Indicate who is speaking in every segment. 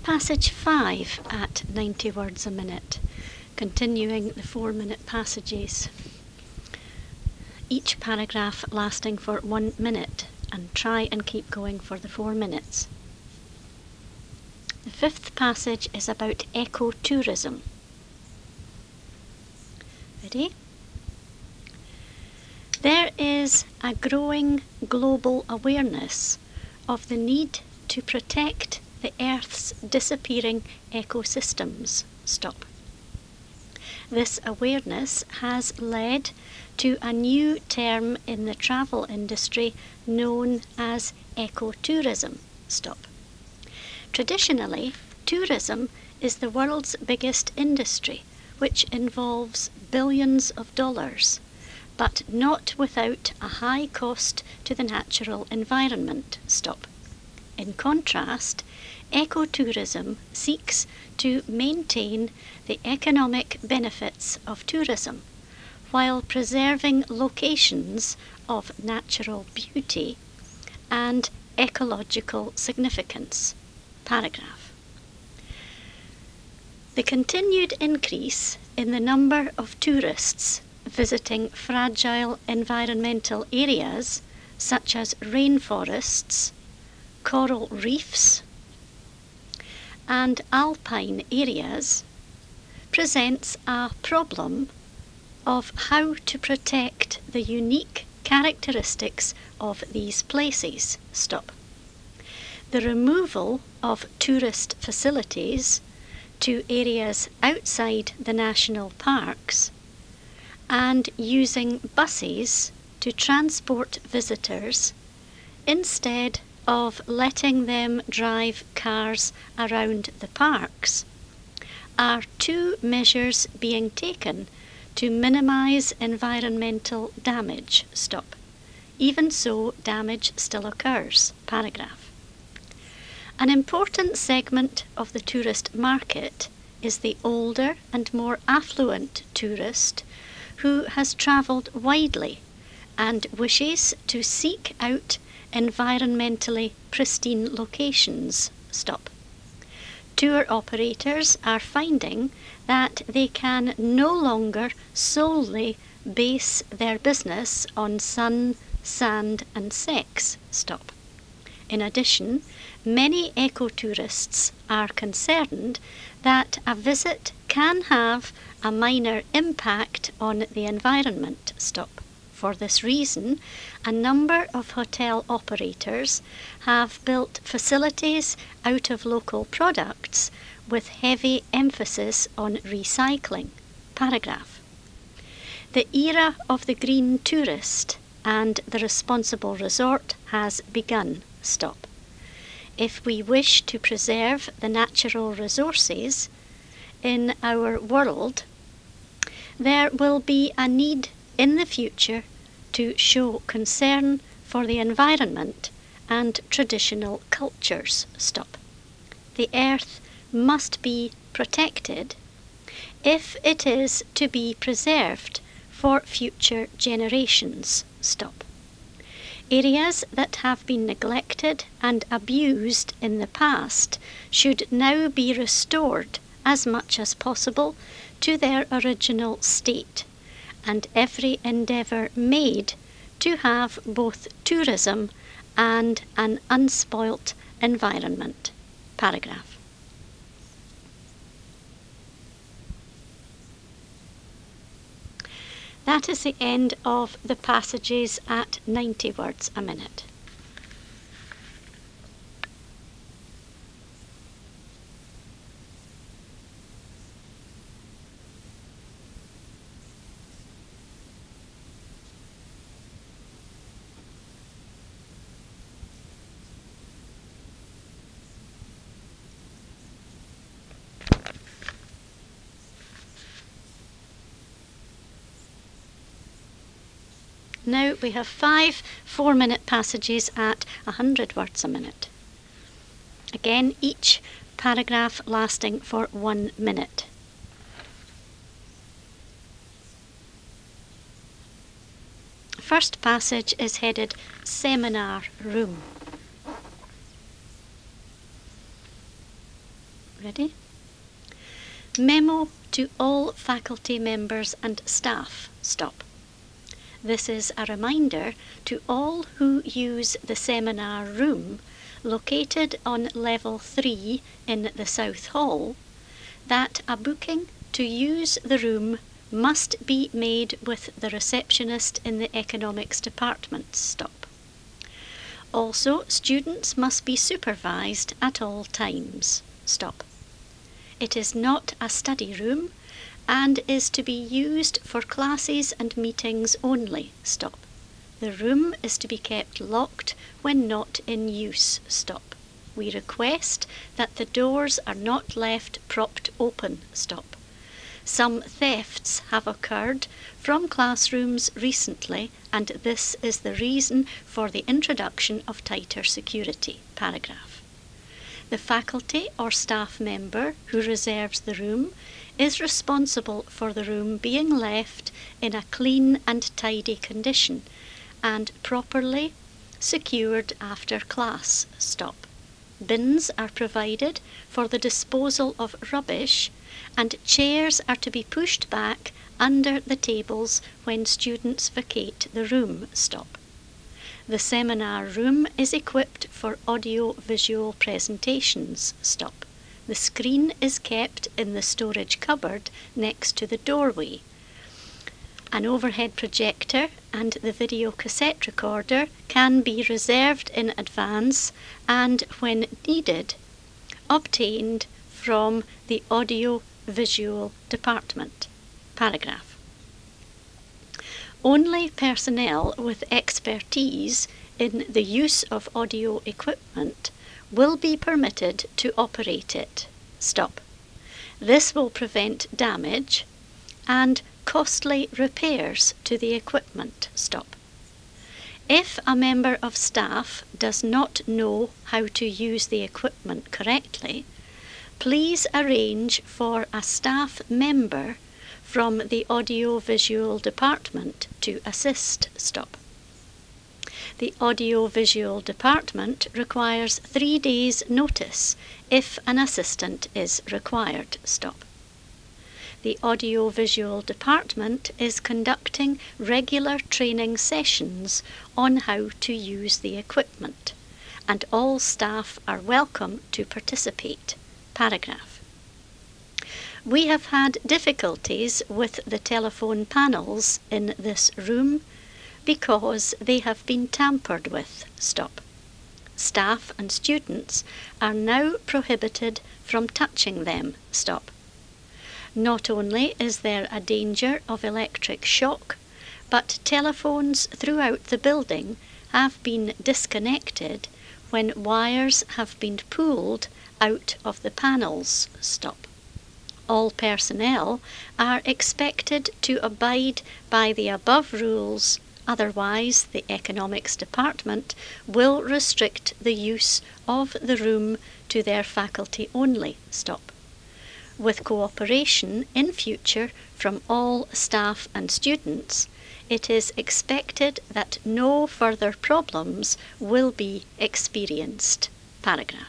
Speaker 1: Passage 5 at 90 words a minute, continuing the 4-minute passages. Each paragraph lasting for 1 minute, and try and keep going for the 4 minutes. The 5th passage is about ecotourism. Ready? There is a growing global awareness of the need to protect the Earth's disappearing ecosystems. Stop. This awareness has led to a new term in the travel industry known as ecotourism. Stop. Traditionally, tourism is the world's biggest industry, which involves billions of dollars, but not without a high cost to the natural environment. Stop. In contrast, ecotourism seeks to maintain the economic benefits of tourism while preserving locations of natural beauty and ecological significance. Paragraph. The continued increase in the number of tourists visiting fragile environmental areas such as rainforests, coral reefs, and alpine areas presents a problem of how to protect the unique characteristics of these places. Stop. The removal of tourist facilities to areas outside the national parks and using buses to transport visitors instead of letting them drive cars around the parks are two measures being taken to minimize environmental damage. Stop. Even so, damage still occurs. Paragraph. An important segment of the tourist market is the older and more affluent tourist who has travelled widely and wishes to seek out environmentally pristine locations. Stop. Tour operators are finding that they can no longer solely base their business on sun, sand and sex. Stop. In addition, many ecotourists are concerned that a visit can have a minor impact on the environment. Stop. For this reason, a number of hotel operators have built facilities out of local products with heavy emphasis on recycling. Paragraph. The era of the green tourist and the responsible resort has begun. Stop. If we wish to preserve the natural resources in our world, there will be a need in the future to show concern for the environment and traditional cultures. Stop. The earth must be protected if it is to be preserved for future generations. Stop. Areas that have been neglected and abused in the past should now be restored as much as possible to their original state, and every endeavour made to have both tourism and an unspoilt environment. Paragraph. That is the end of the passages at 90 words a minute. Now we have 5 4-minute passages at 100 words a minute. Again, each paragraph lasting for 1 minute. First passage is headed Seminar Room. Ready? Memo to all faculty members and staff. Stop. This is a reminder to all who use the seminar room located on level 3 in the South Hall that a booking to use the room must be made with the receptionist in the economics department. Stop. Also, students must be supervised at all times. Stop. It is not a study room and is to be used for classes and meetings only. Stop. The room is to be kept locked when not in use. Stop. We request that the doors are not left propped open. Stop. Some thefts have occurred from classrooms recently, and this is the reason for the introduction of tighter security. Paragraph. The faculty or staff member who reserves the room is responsible for the room being left in a clean and tidy condition and properly secured after class. Stop. Bins are provided for the disposal of rubbish, and chairs are to be pushed back under the tables when students vacate the room. Stop. The seminar room is equipped for audio-visual presentations. Stop. The screen is kept in the storage cupboard next to the doorway. An overhead projector and the video cassette recorder can be reserved in advance and, when needed, obtained from the audio-visual department. Paragraph. Only personnel with expertise in the use of audio equipment will be permitted to operate it. Stop. This will prevent damage and costly repairs to the equipment. Stop. If a member of staff does not know how to use the equipment correctly, please arrange for a staff member from the audio-visual department to assist. Stop. The audio-visual department requires 3 days' notice if an assistant is required. Stop. The audio-visual department is conducting regular training sessions on how to use the equipment, and all staff are welcome to participate. Paragraph. We have had difficulties with the telephone panels in this room because they have been tampered with. Stop. Staff and students are now prohibited from touching them. Stop. Not only is there a danger of electric shock, but telephones throughout the building have been disconnected when wires have been pulled out of the panels. Stop. All personnel are expected to abide by the above rules, otherwise the economics department will restrict the use of the room to their faculty only. Stop. With cooperation in future from all staff and students, it is expected that no further problems will be experienced. Paragraph.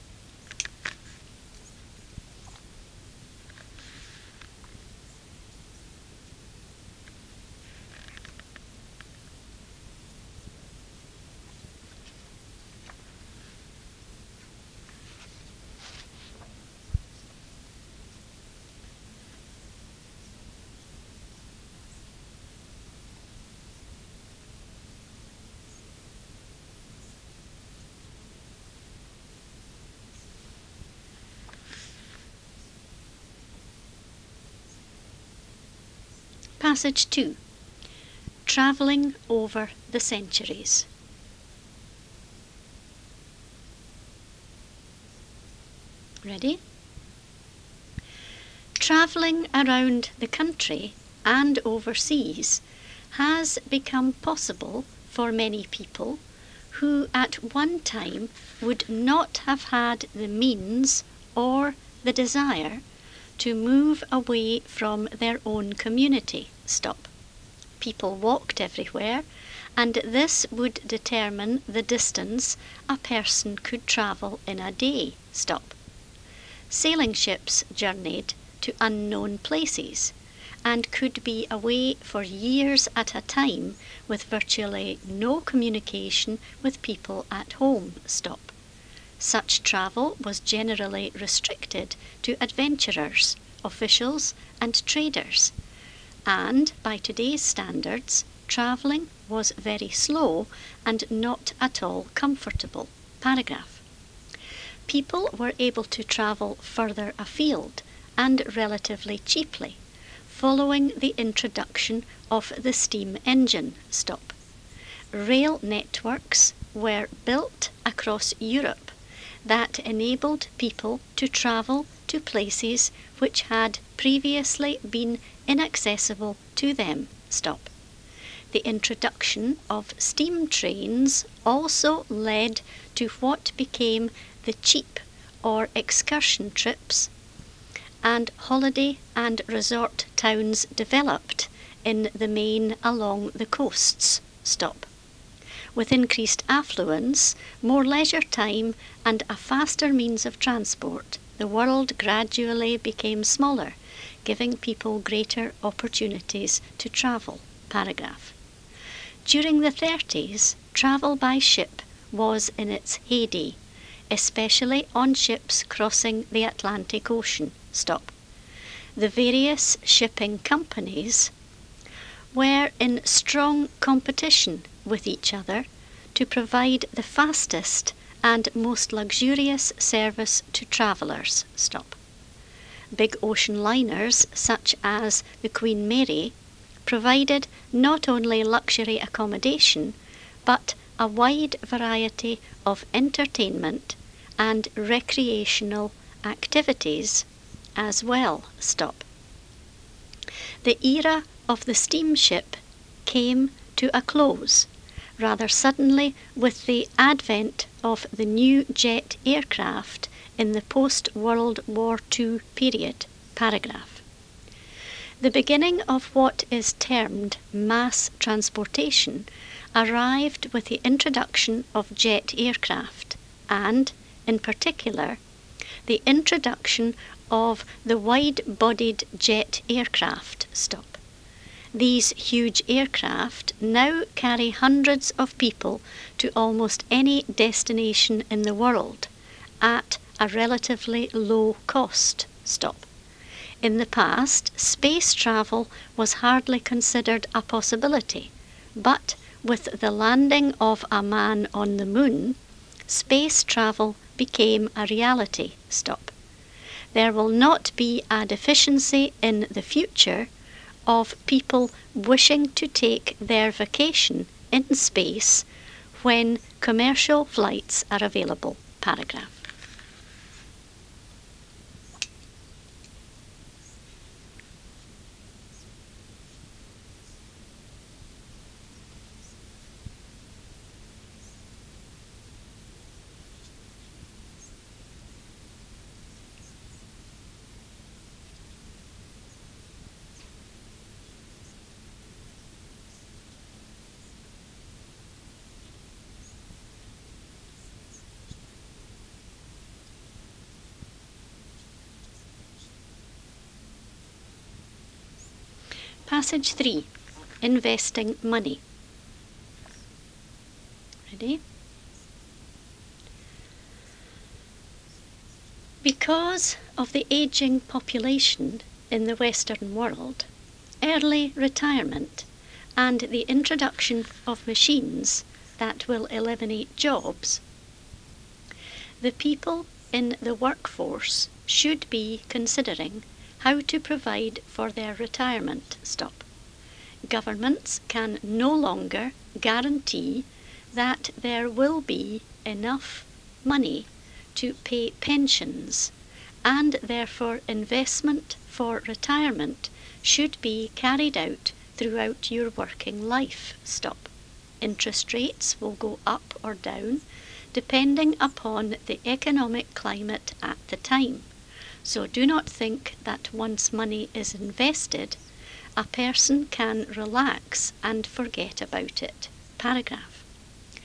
Speaker 1: Passage 2. Travelling over the centuries. Ready? Travelling around the country and overseas has become possible for many people who at one time would not have had the means or the desire to move away from their own community. Stop. People walked everywhere, and this would determine the distance a person could travel in a day. Stop. Sailing ships journeyed to unknown places and could be away for years at a time with virtually no communication with people at home. Such travel was generally restricted to adventurers, officials, and traders, and by today's standards, travelling was very slow and not at all comfortable. Paragraph. People were able to travel further afield and relatively cheaply, following the introduction of the steam engine. Rail networks were built across Europe that enabled people to travel to places which had previously been inaccessible to them. The introduction of steam trains also led to what became the cheap or excursion trips, and holiday and resort towns developed in the main along the coasts. With increased affluence, more leisure time, and a faster means of transport, the world gradually became smaller, giving people greater opportunities to travel. Paragraph. During the 30s, travel by ship was in its heyday, especially on ships crossing the Atlantic Ocean. The various shipping companies were in strong competition with each other to provide the fastest and most luxurious service to travellers. Big ocean liners such as the Queen Mary provided not only luxury accommodation but a wide variety of entertainment and recreational activities as well. The era of the steamship came to a close rather suddenly with the advent of the new jet aircraft in the post-World War II period. Paragraph. The beginning of what is termed mass transportation arrived with the introduction of jet aircraft and, in particular, the introduction of the wide-bodied jet aircraft. These huge aircraft now carry hundreds of people to almost any destination in the world at a relatively low cost. In the past, space travel was hardly considered a possibility, but with the landing of a man on the moon, space travel became a reality. There will not be a deficiency in the future of people wishing to take their vacation in space when commercial flights are available. Paragraph. Passage 3. Investing money. Ready? Because of the ageing population in the Western world, early retirement, and the introduction of machines that will eliminate jobs, the people in the workforce should be considering how to provide for their retirement. Governments can no longer guarantee that there will be enough money to pay pensions, and therefore investment for retirement should be carried out throughout your working life. Interest rates will go up or down depending upon the economic climate at the time. So do not think that once money is invested, a person can relax and forget about it. Paragraph.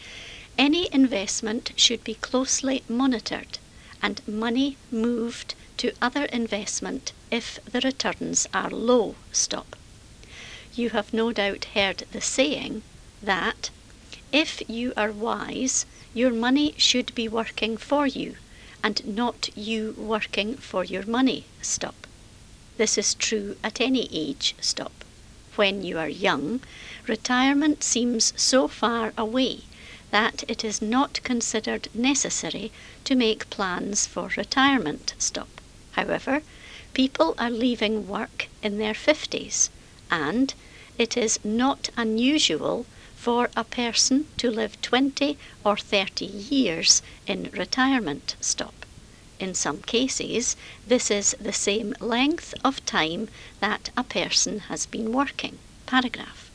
Speaker 1: Any investment should be closely monitored and money moved to other investment if the returns are low. Stop. You have no doubt heard the saying that if you are wise, your money should be working for you and not you working for your money. Stop. This is true at any age. Stop. When you are young, retirement seems so far away that it is not considered necessary to make plans for retirement. Stop. However, people are leaving work in their 50s, and it is not unusual for a person to live 20 or 30 years in retirement. Stop. In some cases, this is the same length of time that a person has been working. Paragraph.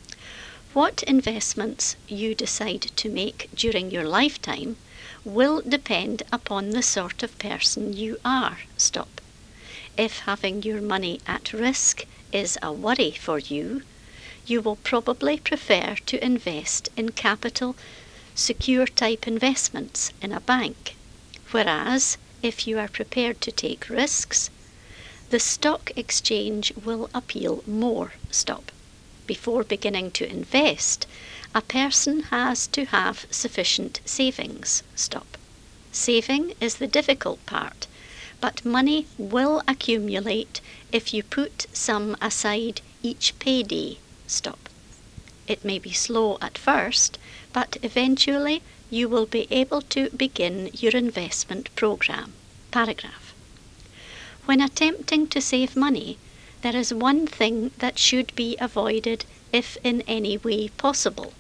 Speaker 1: What investments you decide to make during your lifetime will depend upon the sort of person you are. Stop. If having your money at risk is a worry for you, you will probably prefer to invest in capital secure type investments in a bank. Whereas, if you are prepared to take risks, the stock exchange will appeal more. Stop. Before beginning to invest, a person has to have sufficient savings. Stop. Saving is the difficult part, but money will accumulate if you put some aside each payday. Stop. It may be slow at first, but eventually you will be able to begin your investment program. Paragraph. When attempting to save money, there is one thing that should be avoided if in any way possible.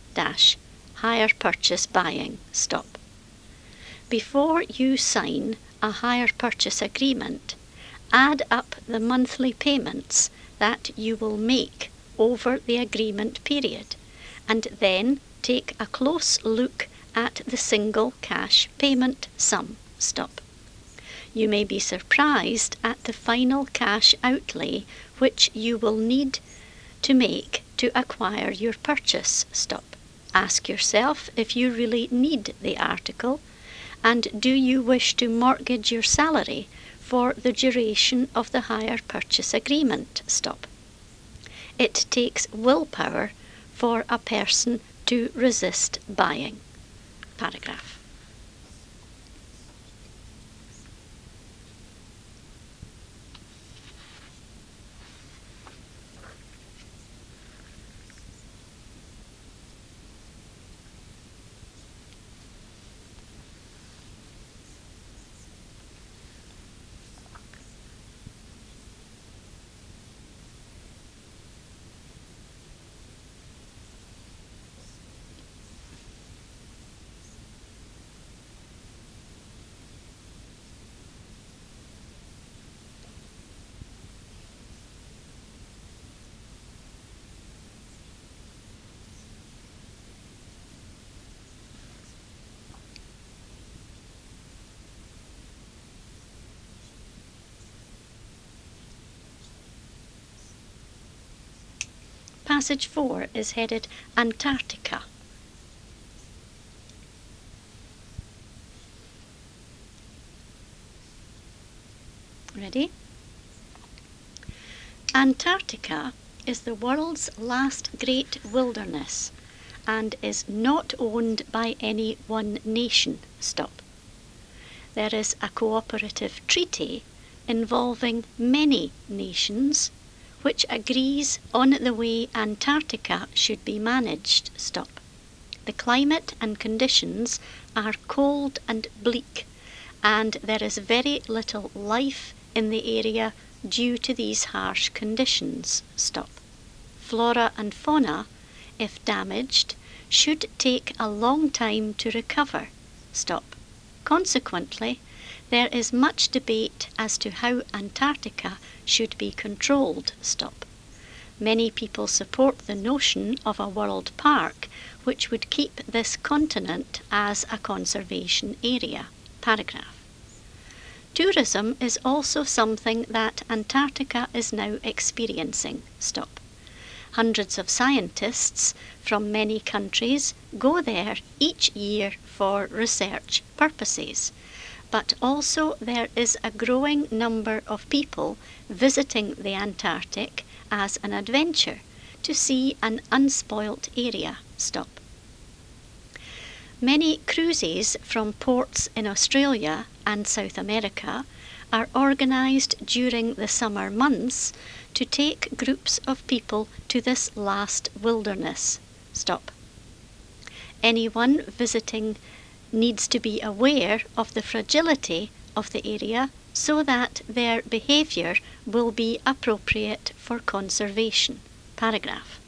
Speaker 1: Hire purchase buying. Stop. Before you sign a hire purchase agreement, add up the monthly payments that you will make over the agreement period, and then take a close look at the single cash payment sum. Stop. You may be surprised at the final cash outlay which you will need to make to acquire your purchase. Stop. Ask yourself if you really need the article, and do you wish to mortgage your salary for the duration of the hire purchase agreement. Stop. It takes willpower for a person to resist buying. Paragraph. Passage 4 is headed Antarctica. Ready? Antarctica is the world's last great wilderness and is not owned by any one nation. Stop. There is a cooperative treaty involving many nations which agrees on the way Antarctica should be managed. Stop. The climate and conditions are cold and bleak, and there is very little life in the area due to these harsh conditions. Stop. Flora and fauna, if damaged, should take a long time to recover. Stop. Consequently, there is much debate as to how Antarctica should be controlled. Stop. Many people support the notion of a world park which would keep this continent as a conservation area. Paragraph. Tourism is also something that Antarctica is now experiencing. Stop. Hundreds of scientists from many countries go there each year for research purposes. but also there is a growing number of people visiting the Antarctic as an adventure to see an unspoilt area. Stop. Many cruises from ports in Australia and South America are organised during the summer months to take groups of people to this last wilderness. Stop. Anyone visiting needs to be aware of the fragility of the area so that their behaviour will be appropriate for conservation. Paragraph.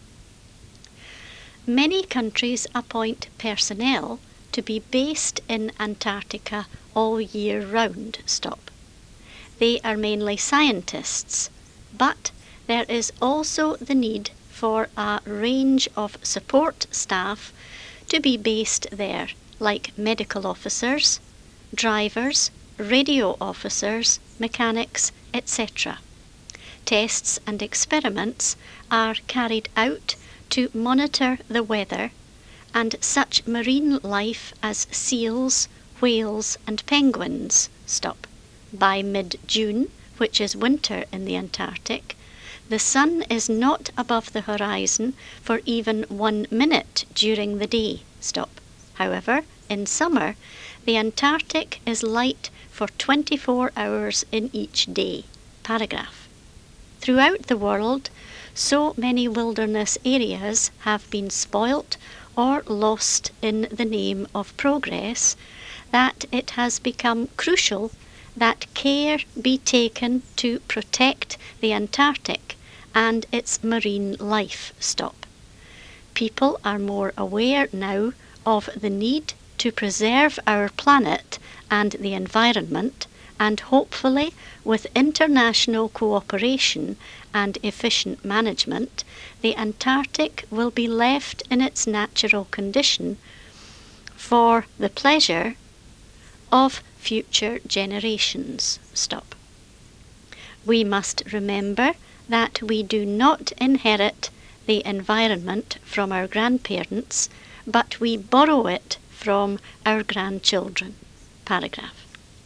Speaker 1: Many countries appoint personnel to be based in Antarctica all year round. Stop. They are mainly scientists, but there is also the need for a range of support staff to be based there, like medical officers, drivers, radio officers, mechanics, etc. Tests and experiments are carried out to monitor the weather and such marine life as seals, whales and penguins. Stop. By mid-June, which is winter in the Antarctic, the sun is not above the horizon for even 1 minute during the day. Stop. However, in summer, the Antarctic is light for 24 hours in each day. Paragraph. Throughout the world, so many wilderness areas have been spoilt or lost in the name of progress that it has become crucial that care be taken to protect the Antarctic and its marine life. Stop. People are more aware now of the need to preserve our planet and the environment, and hopefully with international cooperation and efficient management, the Antarctic will be left in its natural condition for the pleasure of future generations. Stop. We must remember that we do not inherit the environment from our grandparents, but we borrow it from our grandchildren. Paragraph.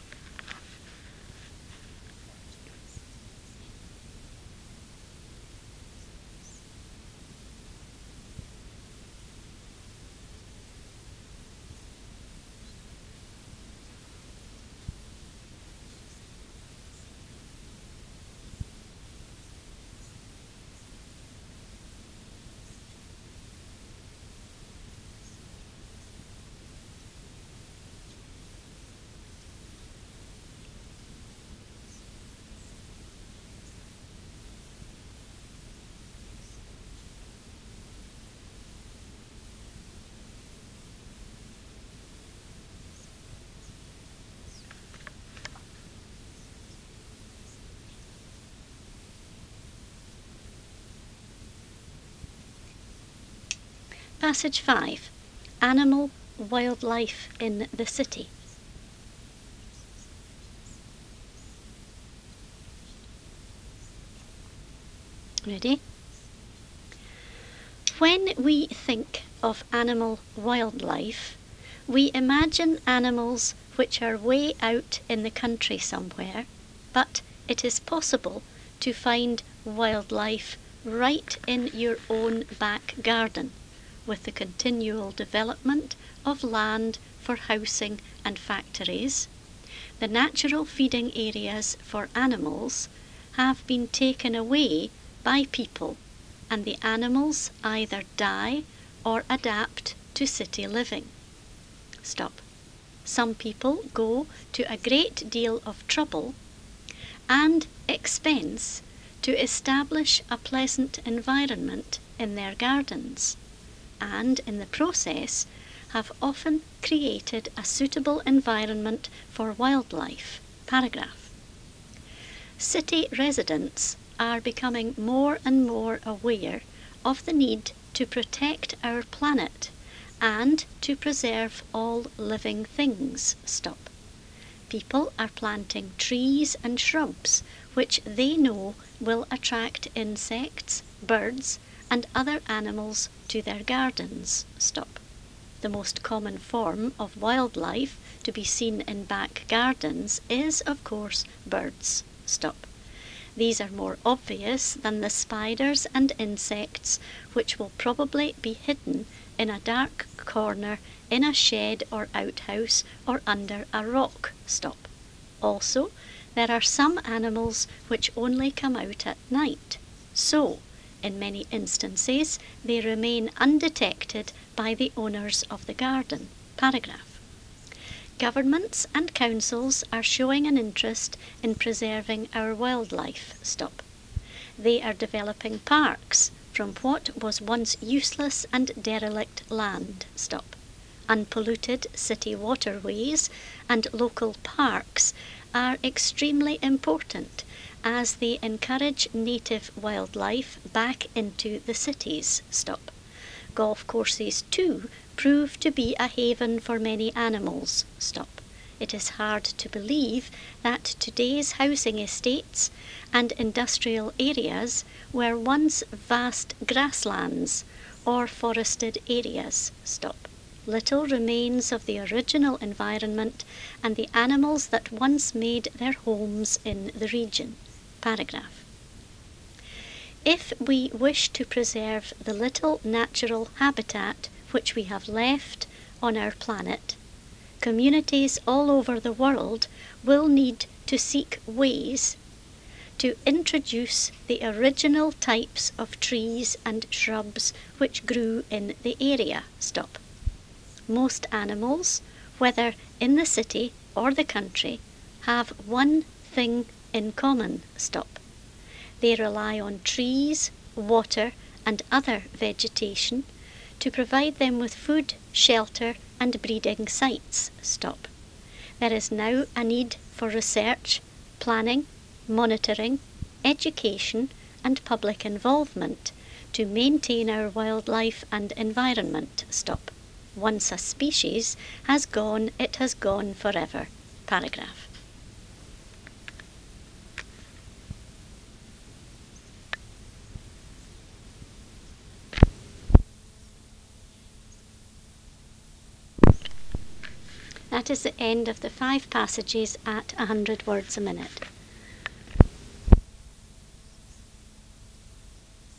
Speaker 1: Passage 5. Animal wildlife in the city. Ready? When we think of animal wildlife, we imagine animals which are way out in the country somewhere, but it is possible to find wildlife right in your own back garden, with the continual development of land for housing and factories. The natural feeding areas for animals have been taken away by people, and the animals either die or adapt to city living. Stop. Some people go to a great deal of trouble and expense to establish a pleasant environment in their gardens, and in the process have often created a suitable environment for wildlife. Paragraph. City residents are becoming more and more aware of the need to protect our planet and to preserve all living things. Stop. People are planting trees and shrubs which they know will attract insects, birds, and other animals to their gardens. Stop. The most common form of wildlife to be seen in back gardens is, of course, birds. Stop. These are more obvious than the spiders and insects, which will probably be hidden in a dark corner in a shed or outhouse or under a rock. Stop. Also, there are some animals which only come out at night. So, in many instances, they remain undetected by the owners of the garden. Paragraph. Governments and councils are showing an interest in preserving our wildlife. Stop. They are developing parks from what was once useless and derelict land. Stop. Unpolluted city waterways and local parks are extremely important as they encourage native wildlife back into the cities. Stop. Golf courses too prove to be a haven for many animals. Stop. It is hard to believe that today's housing estates and industrial areas were once vast grasslands or forested areas. Stop. Little remains of the original environment and the animals that once made their homes in the region. Paragraph. If we wish to preserve the little natural habitat which we have left on our planet, communities all over the world will need to seek ways to introduce the original types of trees and shrubs which grew in the area. Stop. Most animals, whether in the city or the country, have one thing in common. Stop. They rely on trees, water, and other vegetation to provide them with food, shelter, and breeding sites. Stop. There is now a need for research, planning, monitoring, education, and public involvement to maintain our wildlife and environment. Stop. Once a species has gone, it has gone forever. Paragraph. That is the end of the 5 passages at 100 words a minute.